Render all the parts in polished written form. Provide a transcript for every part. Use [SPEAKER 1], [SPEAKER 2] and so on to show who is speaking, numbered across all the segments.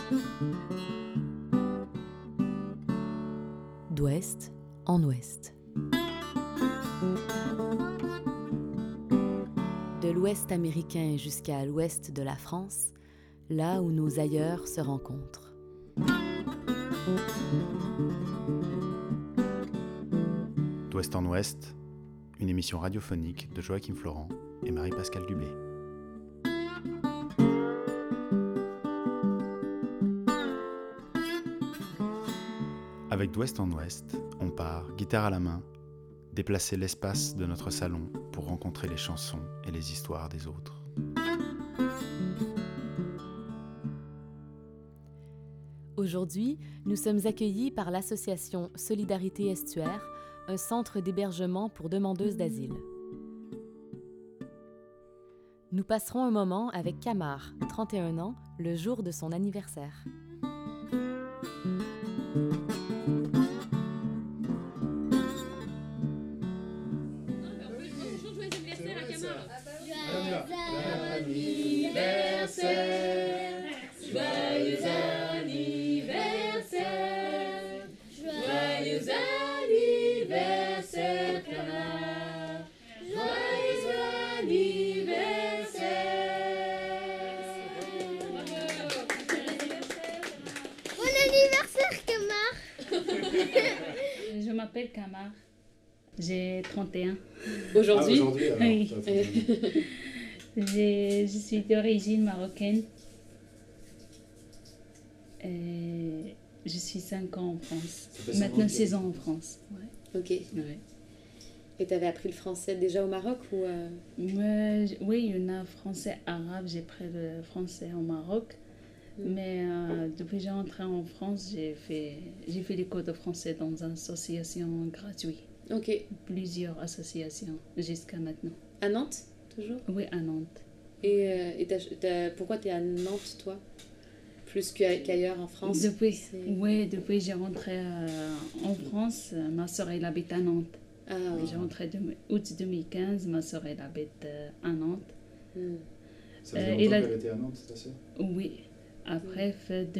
[SPEAKER 1] D'ouest en ouest. De l'ouest américain jusqu'à l'ouest de la France, là où nos ailleurs se rencontrent.
[SPEAKER 2] D'ouest en ouest, une émission radiophonique de Joachim Florent et Marie-Pascale Dublé. Avec d'ouest en ouest, on part, guitare à la main, déplacer l'espace de notre salon pour rencontrer les chansons et les histoires des autres.
[SPEAKER 1] Aujourd'hui, nous sommes accueillis par l'association Solidarité Estuaire, un centre d'hébergement pour demandeuses d'asile. Nous passerons un moment avec Camar, 31 ans, le jour de son anniversaire.
[SPEAKER 3] Je m'appelle Camar, j'ai 31.
[SPEAKER 4] Aujourd'hui,
[SPEAKER 3] alors, oui. Je suis d'origine marocaine. Et je suis 5 ans en France. Maintenant 6 ans en France. Ouais.
[SPEAKER 4] Ok.
[SPEAKER 3] Ouais.
[SPEAKER 4] Et tu avais appris le français déjà au Maroc ou
[SPEAKER 3] Oui, il y en a français arabe, j'ai pris le français au Maroc. Mais depuis que j'ai entré en France, j'ai fait les cours de français dans une association gratuite.
[SPEAKER 4] Ok.
[SPEAKER 3] Plusieurs associations jusqu'à maintenant.
[SPEAKER 4] À Nantes, toujours?
[SPEAKER 3] Oui, à Nantes.
[SPEAKER 4] Et pourquoi tu es à Nantes, toi? Plus qu'ailleurs en France?
[SPEAKER 3] Depuis que j'ai rentré en France, ma soeur elle habite à Nantes.
[SPEAKER 4] Ah oui.
[SPEAKER 3] J'ai rentré août 2015, ma soeur elle habite à Nantes.
[SPEAKER 2] Ça faisait longtemps qu'elle était à Nantes, ta sœur?
[SPEAKER 3] Oui. Après,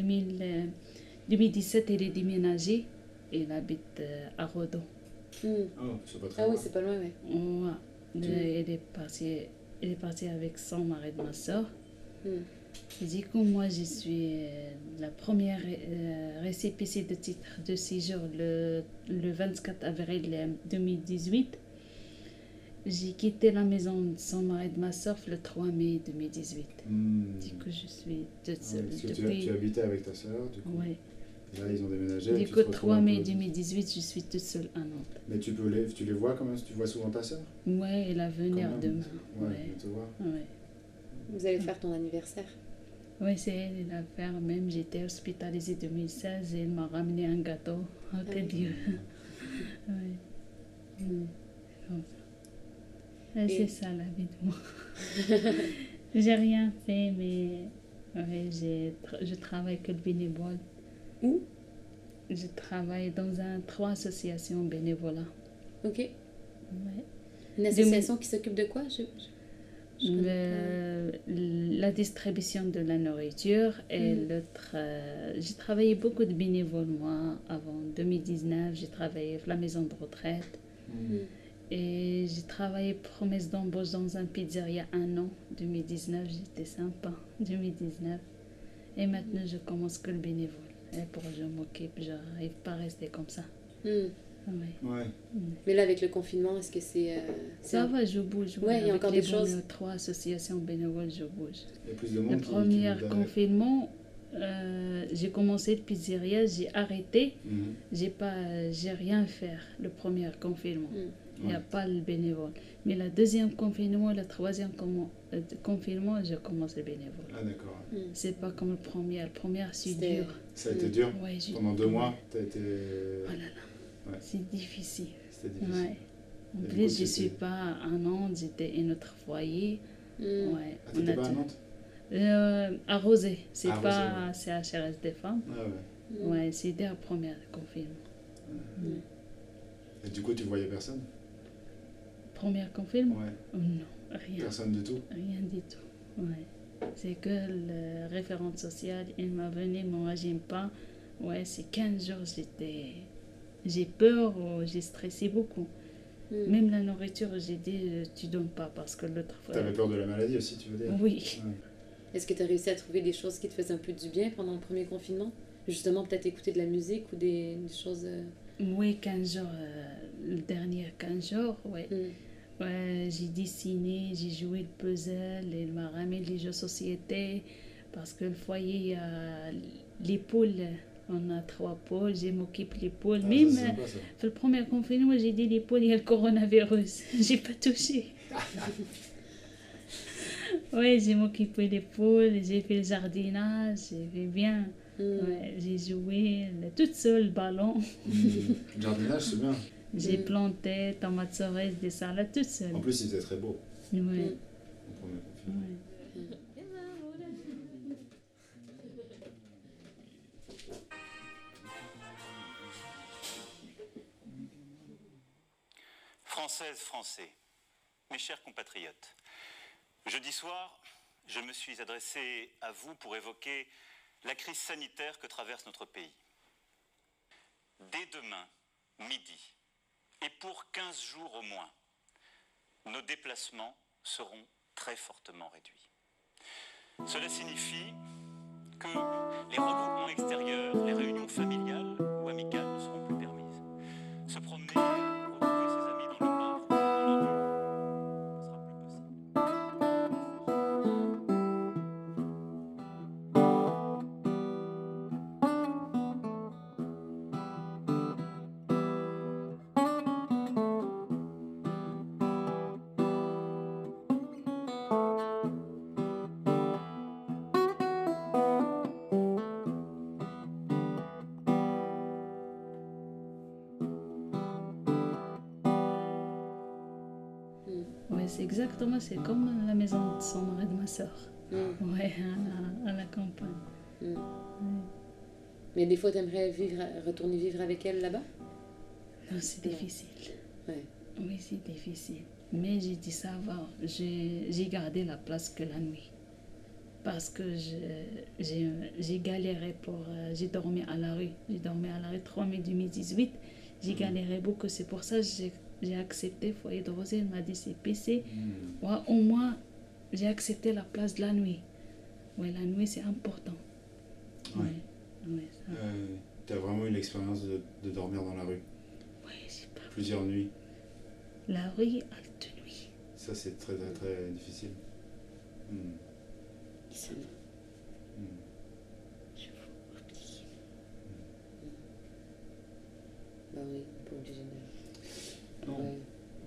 [SPEAKER 3] 2017, elle est déménagée. Elle habite à Redon.
[SPEAKER 2] Oh, c'est pas très
[SPEAKER 4] loin.
[SPEAKER 2] loin.
[SPEAKER 4] Oui, c'est pas loin, oui.
[SPEAKER 3] Ouais. Elle est partie avec son mari de ma soeur. Et du coup, moi, je suis la première récépissée de titre de séjour le 24 avril 2018. J'ai quitté la maison de son mari et de ma soeur le 3 mai 2018. Du coup, je suis toute seule depuis...
[SPEAKER 2] Tu habitais avec ta soeur, du coup.
[SPEAKER 3] Oui.
[SPEAKER 2] Là, ils ont déménagé.
[SPEAKER 3] Du coup, 3 mai 2018, je suis toute seule à Nantes.
[SPEAKER 2] Mais tu les vois quand même? Tu vois souvent ta soeur?
[SPEAKER 3] Oui, elle va venir demain.
[SPEAKER 2] Ouais, te voir.
[SPEAKER 3] Ouais.
[SPEAKER 4] Vous allez faire ton anniversaire?
[SPEAKER 3] Oui, c'est elle qui l'a fait. Même j'étais hospitalisée en 2016 et elle m'a ramené un gâteau. Dieu. Oui. C'est ça la vie de moi. J'ai rien fait, mais je travaille que le bénévole.
[SPEAKER 4] Où?
[SPEAKER 3] Je travaille dans 3 associations bénévolat.
[SPEAKER 4] Ok.
[SPEAKER 3] Ouais.
[SPEAKER 4] Une association qui s'occupe de quoi?
[SPEAKER 3] La distribution de la nourriture et l'autre... j'ai travaillé beaucoup de bénévoles, moi. Avant 2019, j'ai travaillé à la maison de retraite. Et j'ai travaillé promesse d'embauche dans un pizzeria 1 an. 2019, j'étais sympa. 2019. Et maintenant, je commence que le bénévole. Et pour je m'occupe, je n'arrive pas à rester comme ça.
[SPEAKER 2] Ouais.
[SPEAKER 4] Mais là, avec le confinement, est-ce que c'est...
[SPEAKER 3] Ça va, je bouge.
[SPEAKER 4] Oui, il y a encore des choses.
[SPEAKER 3] 3 associations bénévoles, je bouge.
[SPEAKER 2] Il y a plus de monde.
[SPEAKER 3] Le premier confinement, j'ai commencé le pizzeria, j'ai arrêté. J'ai rien fait le premier confinement. Il n'y a pas le bénévole. Mais le deuxième confinement, le troisième confinement, j'ai commencé le bénévole.
[SPEAKER 2] Ah d'accord.
[SPEAKER 3] C'est pas comme le premier. Le premier, c'est dur.
[SPEAKER 2] Ça a été dur?
[SPEAKER 3] Ouais,
[SPEAKER 2] pendant 2 mois, tu as été...
[SPEAKER 3] Oh là là, c'est difficile.
[SPEAKER 2] C'était difficile.
[SPEAKER 3] Ouais. En plus, je ne suis pas à Nantes, j'étais à notre foyer. Ouais.
[SPEAKER 2] Ah, t'étais pas à Nantes?
[SPEAKER 3] À Rosé, c'est
[SPEAKER 2] pas
[SPEAKER 3] ouais. CHRS des femmes.
[SPEAKER 2] Ah ouais.
[SPEAKER 3] Ouais, c'était le premier confinement.
[SPEAKER 2] Et du coup, tu voyais personne?
[SPEAKER 3] Premier confinement?
[SPEAKER 2] Ouais.
[SPEAKER 3] Non, rien.
[SPEAKER 2] Personne du tout?
[SPEAKER 3] Rien du tout, ouais. C'est que le référent social, il m'a donné mon régime pas. Ouais, c'est 15 jours, j'ai peur ou j'ai stressé beaucoup. Même la nourriture, j'ai dit, tu donnes pas parce que l'autre fois...
[SPEAKER 2] T'avais peur de la maladie aussi, tu veux dire?
[SPEAKER 3] Oui.
[SPEAKER 2] Ouais.
[SPEAKER 4] Est-ce que tu as réussi à trouver des choses qui te faisaient un peu du bien pendant le premier confinement? Justement, peut-être écouter de la musique ou des choses...
[SPEAKER 3] Oui, 15 jours, le dernier 15 jours, ouais. Ouais, j'ai dessiné, j'ai joué le puzzle, il m'a ramené les jeux de société parce que le foyer, il y a les poules. On a 3 poules, je m'occupe des poules. Même
[SPEAKER 2] Ça, c'est sympa, ça.
[SPEAKER 3] le premier confinement, j'ai dit les poules, il y a le coronavirus. J'ai pas touché. Oui, j'ai m'occupé des poules, j'ai fait le jardinage, j'ai fait bien. Ouais, j'ai joué toute seule le ballon.
[SPEAKER 2] Le jardinage, c'est bien.
[SPEAKER 3] J'ai planté tomates cerises, des salades toute seule.
[SPEAKER 2] En plus, il était très beau.
[SPEAKER 3] Ouais.
[SPEAKER 2] Au premier confinement.
[SPEAKER 3] Ouais.
[SPEAKER 5] Françaises, Français, mes chers compatriotes, jeudi soir, je me suis adressé à vous pour évoquer la crise sanitaire que traverse notre pays. Dès demain, midi, et pour 15 jours au moins, nos déplacements seront très fortement réduits. Cela signifie que les regroupements extérieurs, les réunions familiales ou amicales ne seront plus permises. Se promener, retrouver ses amis dans le parc ou dans la rue ne sera plus possible.
[SPEAKER 3] Ouais, c'est exactement, c'est comme la maison de son mari et de ma soeur. Ouais, à la campagne. Ouais.
[SPEAKER 4] Mais des fois, tu aimerais retourner vivre avec elle là-bas?
[SPEAKER 3] Non, c'est difficile.
[SPEAKER 4] Ouais.
[SPEAKER 3] Oui, c'est difficile. Mais j'ai dit ça va, j'ai gardé la place que la nuit. Parce que j'ai galéré pour... j'ai dormi à la rue. J'ai dormi à la rue 3 mai 2018. J'ai galéré beaucoup. C'est pour ça que j'ai accepté Foyer de Rosée. Elle m'a dit c'est PC. Ouais, au moins, j'ai accepté la place de la nuit. Oui, la nuit, c'est important.
[SPEAKER 2] Ouais.
[SPEAKER 3] Ouais, ça.
[SPEAKER 2] T'as vraiment eu l'expérience de dormir dans la rue?
[SPEAKER 3] Oui, j'ai pas...
[SPEAKER 2] Plusieurs nuits.
[SPEAKER 3] La rue, halte nuit.
[SPEAKER 2] Ça, c'est très, très, très difficile.
[SPEAKER 4] Ça-
[SPEAKER 3] Je vous oublie.
[SPEAKER 4] Bah oui, pas obligé de...
[SPEAKER 2] Non.
[SPEAKER 4] Ouais.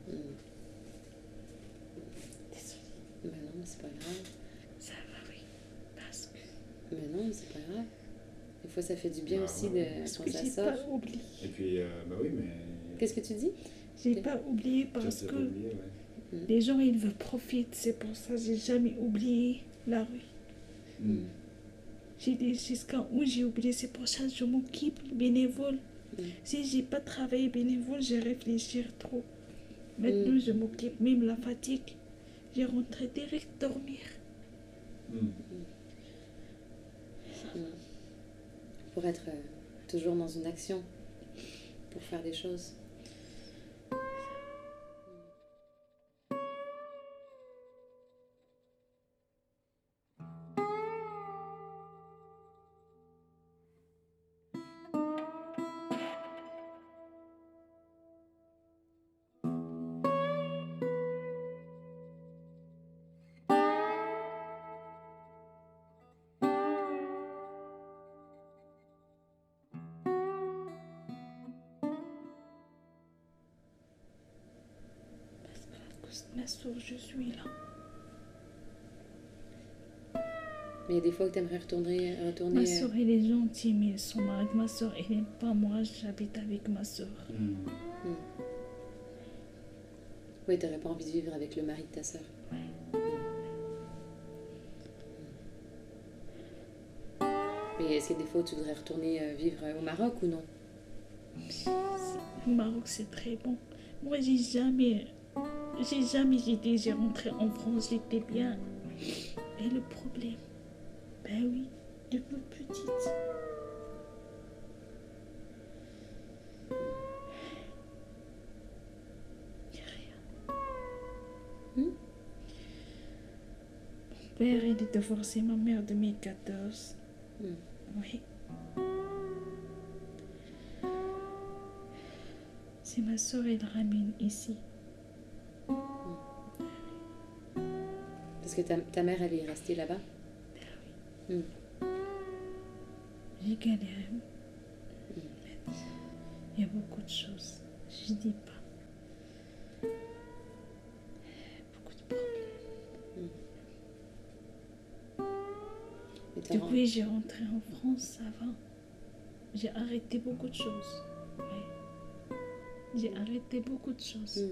[SPEAKER 4] Désolée. Bah non, c'est pas grave.
[SPEAKER 3] Ça va, oui. Parce que...
[SPEAKER 4] Mais non, c'est pas grave. Des fois, ça fait du bien
[SPEAKER 2] Bah
[SPEAKER 4] aussi
[SPEAKER 2] ouais.
[SPEAKER 3] Parce
[SPEAKER 4] quand
[SPEAKER 3] que
[SPEAKER 4] ça
[SPEAKER 3] j'ai
[SPEAKER 4] sort.
[SPEAKER 3] pas oublié.
[SPEAKER 2] Et puis, bah oui, mais...
[SPEAKER 4] Qu'est-ce que tu dis?
[SPEAKER 3] J'ai pas oublié
[SPEAKER 2] Tu
[SPEAKER 3] parce
[SPEAKER 2] as
[SPEAKER 3] que
[SPEAKER 2] pas oublié, ouais.
[SPEAKER 3] les gens, ils veulent profiter. C'est pour ça que j'ai jamais oublié la rue. J'ai dit jusqu'à où j'ai oublié. C'est pour ça que je m'occupe bénévole. Si j'ai pas travaillé bénévole, je réfléchir trop. Maintenant, je m'occupe même la fatigue. J'ai rentré direct dormir.
[SPEAKER 4] Pour être toujours dans une action, pour faire des choses.
[SPEAKER 3] Ma soeur, je suis là.
[SPEAKER 4] Mais il y a des fois que tu aimerais retourner
[SPEAKER 3] Ma soeur, elle est gentille, mais son mari de ma soeur, elle n'aime pas moi. J'habite avec ma soeur.
[SPEAKER 4] Oui, t'aurais pas envie de vivre avec le mari de ta sœur. Mais est-ce qu'il y a des fois où tu voudrais retourner vivre au Maroc ou non?
[SPEAKER 3] Le Maroc, c'est très bon. Moi, j'ai jamais été, j'ai rentré en France, j'étais bien. Et le problème, ben oui, depuis petite. Y a rien. Mon père, il est divorcé, ma mère, en 2014. Oui. C'est ma soeur, elle ramène ici.
[SPEAKER 4] Parce que ta mère, elle est restée là-bas?
[SPEAKER 3] J'ai galéré. Il y a beaucoup de choses. Je dis pas. Beaucoup de problèmes. Depuis que j'ai rentré en France, ça va. J'ai arrêté beaucoup de choses. Oui. J'ai arrêté beaucoup de choses.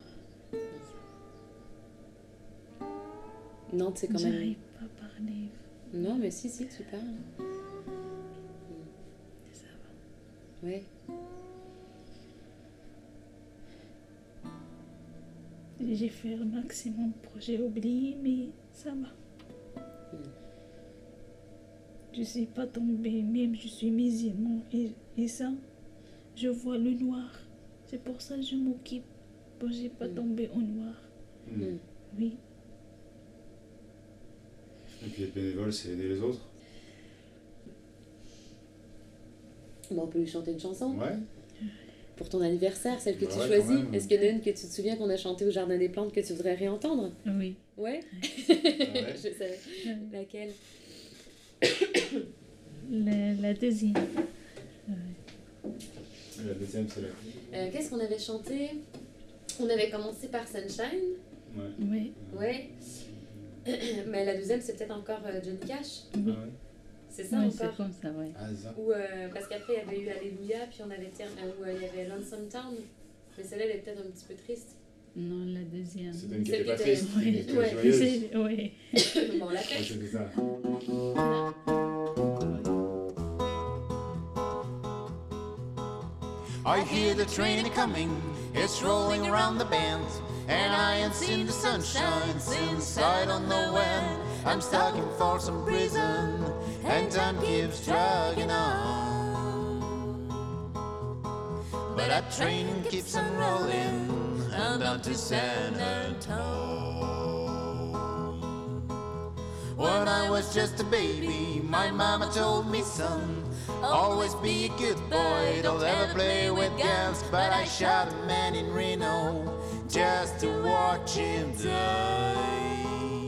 [SPEAKER 4] Nantes, c'est quand même...
[SPEAKER 3] J'arrive pas à parler.
[SPEAKER 4] Non, mais si, tu parles.
[SPEAKER 3] Ça va.
[SPEAKER 4] Ouais.
[SPEAKER 3] J'ai fait le maximum pour j'ai oublié, mais ça va. Je suis pas tombée, même je suis musulman et ça, je vois le noir. C'est pour ça que je m'occupe. Pour que j'ai pas tombé au noir. Oui.
[SPEAKER 2] Et puis être bénévole, c'est aider les autres.
[SPEAKER 4] Bon, on peut lui chanter une chanson.
[SPEAKER 2] Ouais.
[SPEAKER 4] Pour ton anniversaire, celle que tu
[SPEAKER 2] Ouais,
[SPEAKER 4] choisis.
[SPEAKER 2] quand même.
[SPEAKER 4] Est-ce qu'il y en a une que tu te souviens qu'on a chantée au Jardin des Plantes que tu voudrais réentendre?
[SPEAKER 3] Oui.
[SPEAKER 4] Ouais.
[SPEAKER 2] Ouais.
[SPEAKER 4] Je savais. Laquelle?
[SPEAKER 3] La deuxième.
[SPEAKER 2] La deuxième, c'est la...
[SPEAKER 4] Qu'est-ce qu'on avait chanté? On avait commencé par Sunshine.
[SPEAKER 2] Ouais.
[SPEAKER 3] Oui.
[SPEAKER 4] Ouais. Mais la deuxième, c'est peut-être encore Johnny Cash.
[SPEAKER 2] Ah ouais.
[SPEAKER 4] C'est ça
[SPEAKER 3] Oui,
[SPEAKER 4] encore?
[SPEAKER 3] c'est comme ça, oui.
[SPEAKER 2] Ah, ça.
[SPEAKER 4] Ou parce qu'après, il y avait eu Alléluia, puis on avait où il y avait Lonesome Town. Mais celle-là, elle est peut-être un petit peu triste.
[SPEAKER 3] Non, la deuxième.
[SPEAKER 2] C'était une qui
[SPEAKER 4] Celle
[SPEAKER 2] était pas
[SPEAKER 4] qui était-
[SPEAKER 2] triste,
[SPEAKER 3] Oui.
[SPEAKER 2] une qui était
[SPEAKER 4] Ouais.
[SPEAKER 2] joyeuse.
[SPEAKER 3] Oui.
[SPEAKER 4] Bon, on l'a
[SPEAKER 2] Ouais,
[SPEAKER 4] fait.
[SPEAKER 2] c'était ça.
[SPEAKER 6] I hear the train coming, it's rolling around the bend, and I ain't seen the sunshine since I don't know when. I'm stuck in Folsom Prison, and time keeps dragging on. But that train keeps on rolling, and down to San Antonio. When I was just a baby, my mama told me, son, always be a good boy, don't ever play with guns. But I shot a man in Reno just to watch him die.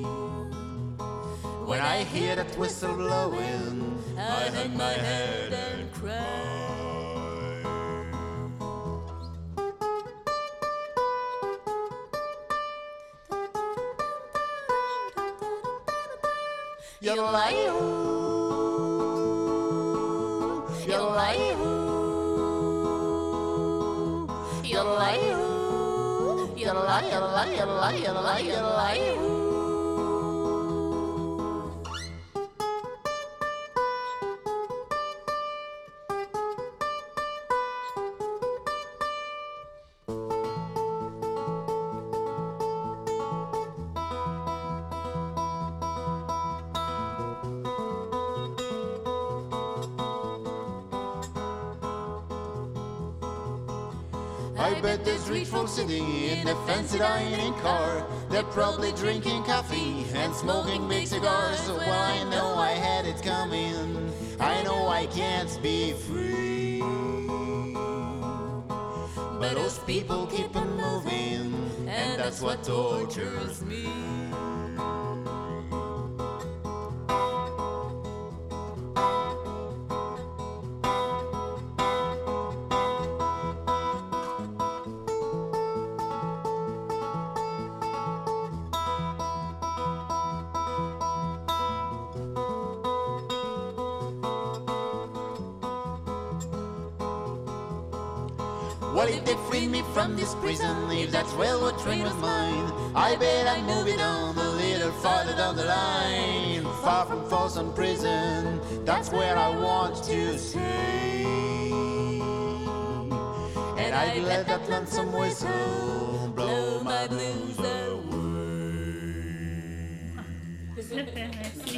[SPEAKER 6] When I hear that whistle blowing, I hang my head and cry. Yodelay-oo, yodelay-oo, yodelay-oo, yodelay, yodelay, yodelay, yodelay, yodelay-oo. I bet there's rich folks sitting in a fancy dining car. They're probably drinking coffee and smoking big cigars. Well, I know I had it coming. I know I can't be free. But those people keep on moving, and that's what tortures me. Well, if they free me from this prison, if that railroad train was mine, I bet I'd move it on a little farther down the line. Far from Folsom Prison, that's where I want to stay. And I'd let that lonesome whistle blow my blues away.
[SPEAKER 3] Super, merci.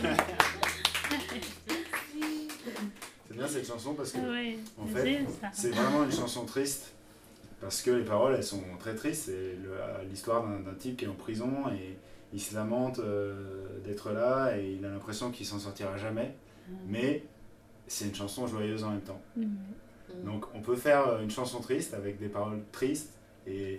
[SPEAKER 2] C'est bien cette chanson parce que,
[SPEAKER 3] Oui,
[SPEAKER 2] en fait,
[SPEAKER 3] j'aime ça.
[SPEAKER 2] c'est vraiment une chanson triste. Parce que les paroles, elles sont très tristes. C'est l'histoire d'un type qui est en prison et il se lamente d'être là et il a l'impression qu'il s'en sortira jamais. Mais c'est une chanson joyeuse en même temps. Donc on peut faire une chanson triste avec des paroles tristes et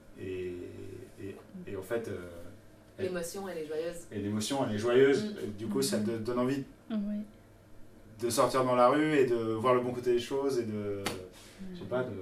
[SPEAKER 2] en fait...
[SPEAKER 4] L'émotion, elle est joyeuse.
[SPEAKER 2] Et l'émotion, elle est joyeuse. Et du coup, ça te donne envie
[SPEAKER 3] Oui.
[SPEAKER 2] de sortir dans la rue et de voir le bon côté des choses et de... Je sais pas,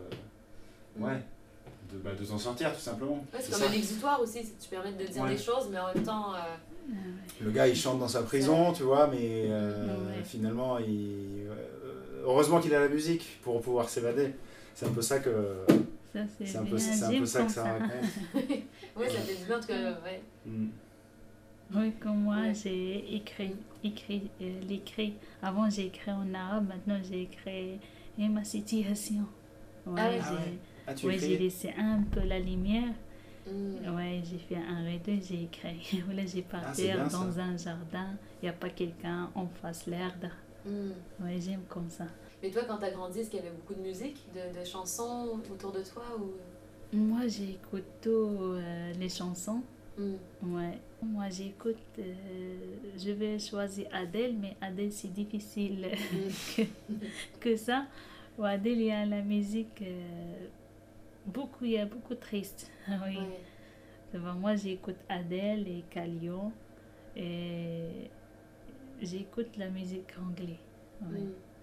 [SPEAKER 2] de s'en sortir tout simplement.
[SPEAKER 4] Ouais, c'est comme un exutoire aussi, tu permets de dire des choses, mais en même temps...
[SPEAKER 2] Le gars il chante dans sa prison, tu vois, mais finalement, heureusement qu'il a la musique pour pouvoir s'évader. C'est un peu ça que... C'est un peu ça que ça raconte.
[SPEAKER 4] Oui, ça fait du bien que... Ouais.
[SPEAKER 3] Oui, comme moi, j'ai écrit. Avant, j'ai écrit en arabe, maintenant, j'ai écrit ma situation. Ouais, j'ai laissé un peu la lumière. Ouais, j'ai fait un rideau, j'ai écrit. Voilà, j'ai parti dans un jardin, il n'y a pas quelqu'un, on fasse l'herbe. Ouais, j'aime comme ça.
[SPEAKER 4] Mais toi, quand tu as grandi, est-ce qu'il y avait beaucoup de musique, de chansons autour de toi ou...
[SPEAKER 3] Moi, j'écoute tous les chansons. Ouais. Moi, j'écoute, je vais choisir Adèle, mais Adèle, c'est difficile que ça. Ou Adèle, il y a la musique, il y a beaucoup triste. Oui. Moi, j'écoute Adèle et Calion, et j'écoute la musique anglaise. Oui.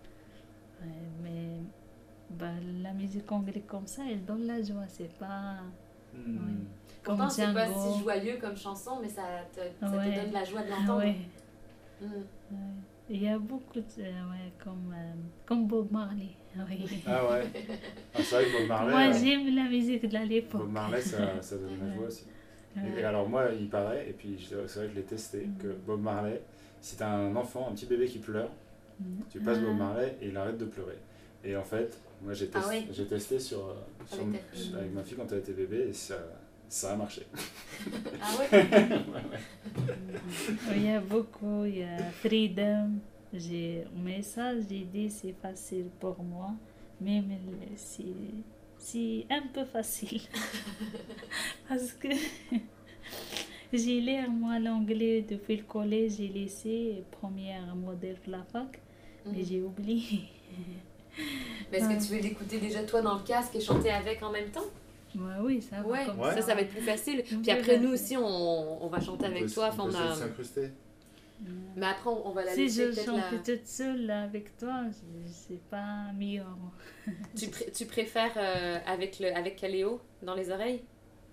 [SPEAKER 3] Mais la musique anglaise comme ça, elle donne la joie, c'est pas...
[SPEAKER 4] Pourtant, c'est pas si joyeux comme chanson, mais ça te donne la joie de l'entendre.
[SPEAKER 3] Il y a beaucoup de... comme Bob Marley. Oui.
[SPEAKER 2] Ah ouais. C'est vrai que Bob Marley...
[SPEAKER 3] Moi, j'aime la musique de l'époque.
[SPEAKER 2] Bob Marley, ça donne la joie aussi. Et alors moi, il paraît, et puis c'est vrai que je l'ai testé, que Bob Marley, si t'as un enfant, un petit bébé qui pleure, tu passes Bob Marley et il arrête de pleurer. Et en fait, moi j'ai testé avec ma fille quand elle était bébé et ça a marché.
[SPEAKER 4] Ah ouais.
[SPEAKER 3] Il y a beaucoup, il y a Freedom. Mais ça, j'ai dit c'est facile pour moi, mais c'est un peu facile. Parce que j'ai lu moi l'anglais depuis le collège, j'ai laissé première modèle pour la fac, mais j'ai oublié.
[SPEAKER 4] Mais est-ce que tu veux l'écouter déjà toi dans le casque et chanter avec en même temps?
[SPEAKER 3] Oui, ça va comme ça.
[SPEAKER 4] Ça va être plus facile. Puis après, nous aussi, on va chanter avec toi.
[SPEAKER 2] On peut s'incruster.
[SPEAKER 4] Mais après, on va la
[SPEAKER 3] laisser.
[SPEAKER 4] Si
[SPEAKER 3] je chante toute seule avec toi, c'est pas mieux.
[SPEAKER 4] Tu préfères avec Caléo dans les oreilles?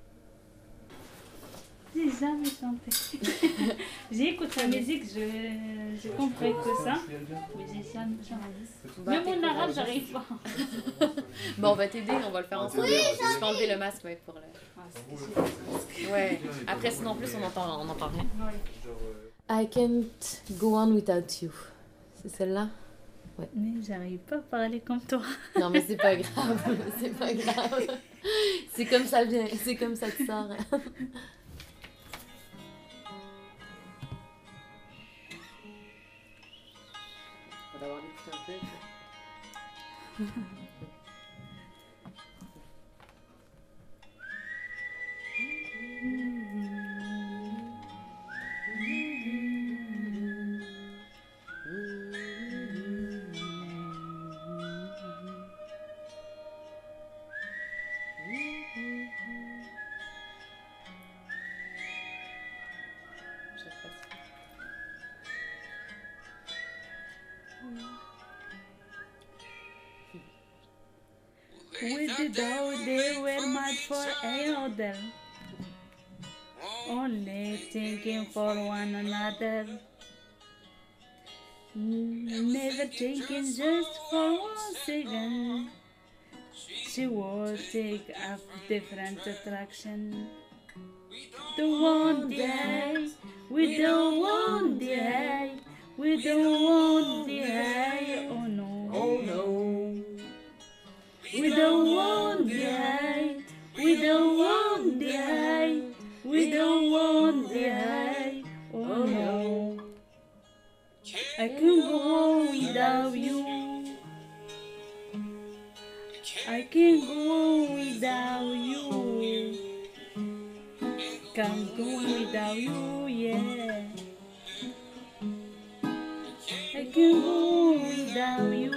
[SPEAKER 3] J'ai jamais chanté. J'écoute la musique, j'ai compris que ça, mais j'ai jamais chanté. Même en arabe, j'arrive pas.
[SPEAKER 4] Bon, on va t'aider, on va le faire ensemble. Tu peux enlever le masque pour le... Ouais. Après, sinon, en plus, on n'entend rien.
[SPEAKER 1] I can't go on without you. C'est celle-là? Ouais.
[SPEAKER 3] Mais j'arrive pas à parler comme toi.
[SPEAKER 1] Non, mais c'est pas grave. C'est pas grave. C'est comme ça vient. C'est comme ça que ça sort.
[SPEAKER 4] On va devoir l'écouter un peu.
[SPEAKER 3] With the dough they were mad for another, only thinking for one another, never thinking just for 1 second. She would take up different attraction. The one day, we don't want the high, we don't want the high, oh no,
[SPEAKER 2] oh no.
[SPEAKER 3] We don't want the high, we don't want the high, we don't want the high, oh no. I can't go on without you. I can't go on without you. Can't go without you, yeah. I can't go without you.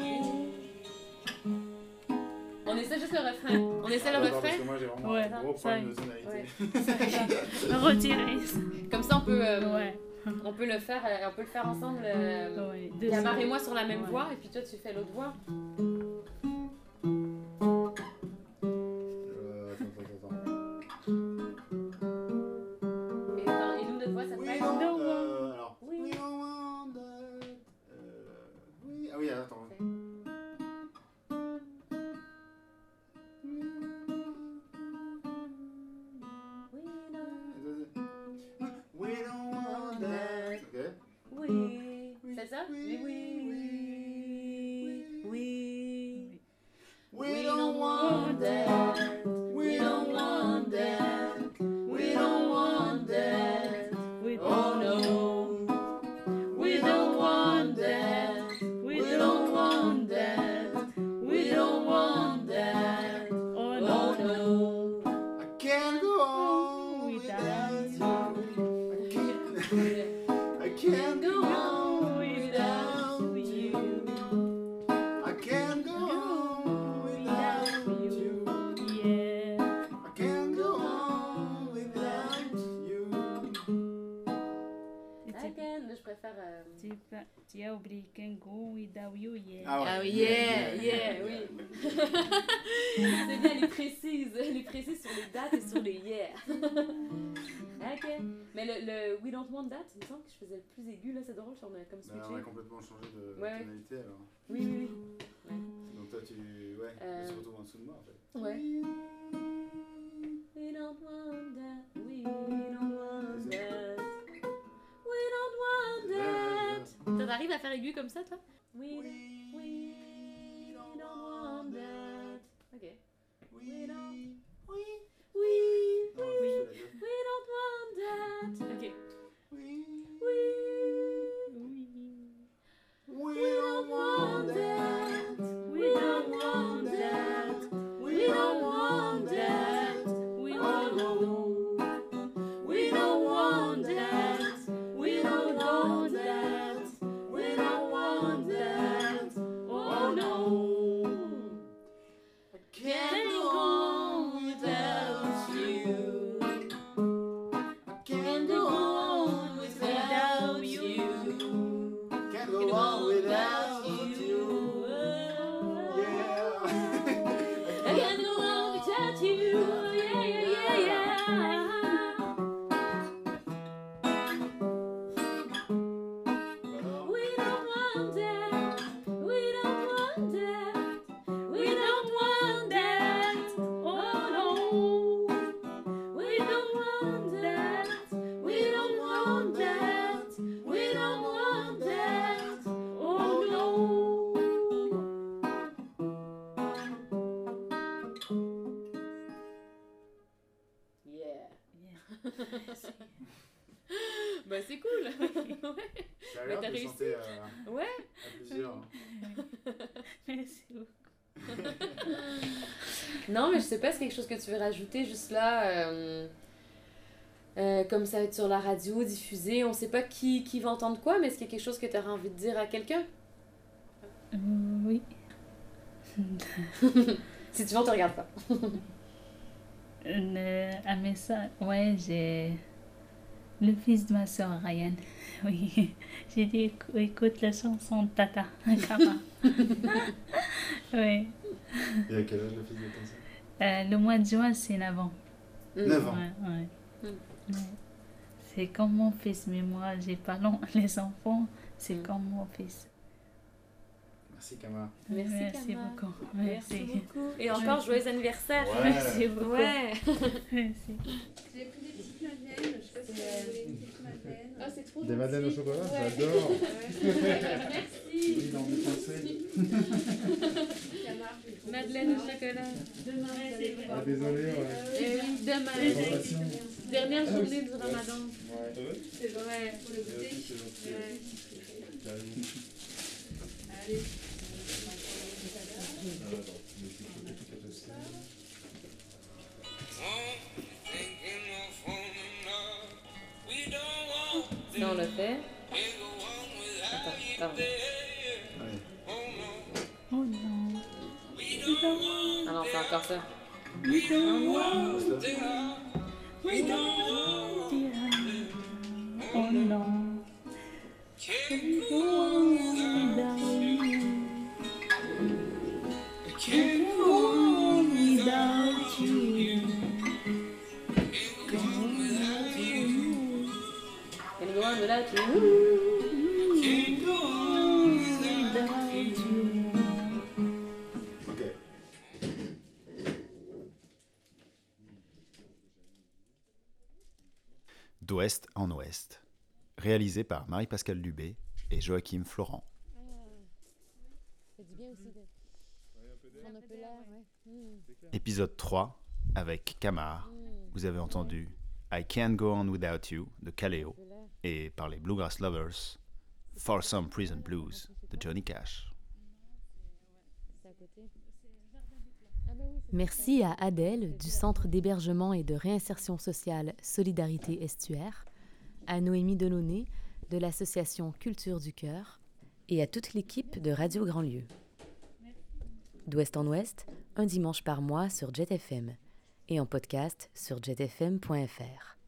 [SPEAKER 4] On essaie juste le refrain. On essaie le
[SPEAKER 2] D'accord,
[SPEAKER 4] refrain.
[SPEAKER 2] parce que moi j'ai vraiment
[SPEAKER 3] Ouais,
[SPEAKER 2] un gros
[SPEAKER 3] ça
[SPEAKER 2] problème
[SPEAKER 3] y
[SPEAKER 2] de tonalité.
[SPEAKER 4] Ouais.
[SPEAKER 3] Retirer.
[SPEAKER 4] Comme ça,
[SPEAKER 3] Ouais.
[SPEAKER 4] on peut le faire ensemble.
[SPEAKER 3] Ouais.
[SPEAKER 4] Yamar et moi sur la même voix, et puis toi tu fais l'autre voix. Et nous, notre voix, ça te
[SPEAKER 2] Oui,
[SPEAKER 4] fait.
[SPEAKER 2] non, alors.
[SPEAKER 4] Oui.
[SPEAKER 2] We don't want that. Oui, ah oui, attends. We don't want that. Ok.
[SPEAKER 4] Oui. C'est ça?
[SPEAKER 2] Oui,
[SPEAKER 4] Oui.
[SPEAKER 2] We don't want that. We don't want that. We don't want that. Oh no. We don't want that. We don't want that. We don't want that.
[SPEAKER 3] Oh
[SPEAKER 2] Oh
[SPEAKER 3] no.
[SPEAKER 2] no. I can't go on without you. I can't go on without you. I can't go on without you.
[SPEAKER 3] Yeah.
[SPEAKER 2] I can't go on without you.
[SPEAKER 4] Again, je préfère.
[SPEAKER 3] Tu as oublié Can't go without you, yeah.
[SPEAKER 4] Ah oui, yeah, oui. C'est bien, elle est précise sur les dates et sur les yeah. Ok. Mais le We Don't Want That, il me semble que je faisais le plus aigu, là, c'est drôle, on a comme
[SPEAKER 2] On a
[SPEAKER 4] switché.
[SPEAKER 2] complètement changé de
[SPEAKER 4] Ouais.
[SPEAKER 2] tonalité alors.
[SPEAKER 4] Oui.
[SPEAKER 2] Donc toi tu se retrouves en dessous de moi en fait.
[SPEAKER 4] Ouais. We don't want that, we don't want that, we don't want that. T'arrives à faire aigu comme ça, toi? We don't want that. Ok. We don't want that. Ok.
[SPEAKER 2] We don't want that.
[SPEAKER 3] We don't want that.
[SPEAKER 2] We don't want that.
[SPEAKER 3] We
[SPEAKER 2] Oh no. We don't want that. We don't want that. We don't want that. Oh no. I can't go on without you. I can't go on without you. Can't go on without you. Yeah.
[SPEAKER 4] I can't go on without you. Yeah. We don't want that. We don't want that. We don't want that. Oh no. We don't want that. We don't want that. We don't want that. Oh no. Yeah. Bah c'est cool. Ouais.
[SPEAKER 2] Ça a
[SPEAKER 4] Mais
[SPEAKER 2] l'air
[SPEAKER 4] t'as
[SPEAKER 2] de
[SPEAKER 4] réussi.
[SPEAKER 2] chanter
[SPEAKER 4] Ouais.
[SPEAKER 2] à plusieurs.
[SPEAKER 3] Merci beaucoup.
[SPEAKER 4] Non, mais je sais pas, c'est quelque chose que tu veux rajouter juste là. Comme ça va être sur la radio, diffusé, on sait pas qui va entendre quoi, mais est-ce qu'il y a quelque chose que tu auras envie de dire à quelqu'un?
[SPEAKER 3] Oui.
[SPEAKER 4] Si tu veux, on te regarde pas.
[SPEAKER 3] Un message, ouais, j'ai le fils de ma soeur Ryan. Oui, j'ai dit écoute la chanson de Tata Kama. Oui.
[SPEAKER 2] Et à quel âge le fils de ta sœur?
[SPEAKER 3] Le mois de juin, c'est 9 ans.
[SPEAKER 2] 9 ans.
[SPEAKER 3] Ouais.
[SPEAKER 4] Mm.
[SPEAKER 3] Ouais. C'est comme mon fils, mais moi, j'ai pas les enfants, c'est comme mon fils.
[SPEAKER 2] Merci Kama.
[SPEAKER 4] Merci, Kama.
[SPEAKER 3] beaucoup.
[SPEAKER 4] Merci beaucoup. Et encore, joyeux anniversaire.
[SPEAKER 2] Ouais.
[SPEAKER 3] Merci beaucoup.
[SPEAKER 4] Ouais.
[SPEAKER 3] Merci.
[SPEAKER 7] J'ai pris des petites madeleines, je sais pas si vous voulez une petite madeleine.
[SPEAKER 4] Ah, c'est trop
[SPEAKER 2] Des madeleines au chocolat,
[SPEAKER 7] Ouais.
[SPEAKER 2] j'adore.
[SPEAKER 4] Merci.
[SPEAKER 2] Oui, dans le français.
[SPEAKER 7] Camar, je trouve
[SPEAKER 4] Madeleine
[SPEAKER 7] ça.
[SPEAKER 4] au chocolat.
[SPEAKER 7] Demain, vous allez voir.
[SPEAKER 2] Ah, désolé, ouais.
[SPEAKER 4] Et oui, demain.
[SPEAKER 2] Présentation.
[SPEAKER 4] Dernière journée du Ramadan.
[SPEAKER 2] Ouais.
[SPEAKER 7] C'est vrai,
[SPEAKER 4] Ouais.
[SPEAKER 7] pour le goûter.
[SPEAKER 2] C'est gentil.
[SPEAKER 4] Ouais.
[SPEAKER 7] Allez.
[SPEAKER 1] Ça, on le fait. Attends, pardon.
[SPEAKER 2] Ouais.
[SPEAKER 3] Oh non.
[SPEAKER 1] Ah non, c'est encore ça.
[SPEAKER 3] Oh non. Can't go on without you.
[SPEAKER 1] Can you go on without you?
[SPEAKER 3] Can't go on without you.
[SPEAKER 2] Ok. D'ouest en ouest. Réalisé par Marie-Pascale Dubé et Joachim Florent.
[SPEAKER 1] C'est du bien aussi de prendre un peu l'air, ouais.
[SPEAKER 2] Épisode 3 avec Camar. Vous avez entendu I Can't Go On Without You de Kaleo et par les Bluegrass Lovers For Some Prison Blues de Johnny Cash.
[SPEAKER 1] Merci à Adèle du Centre d'hébergement et de réinsertion sociale Solidarité Estuaire, à Noémie Delaunay de l'association Culture du Cœur et à toute l'équipe de Radio Grand-Lieu. D'ouest en ouest, un dimanche par mois sur Jet FM et en podcast sur jetfm.fr.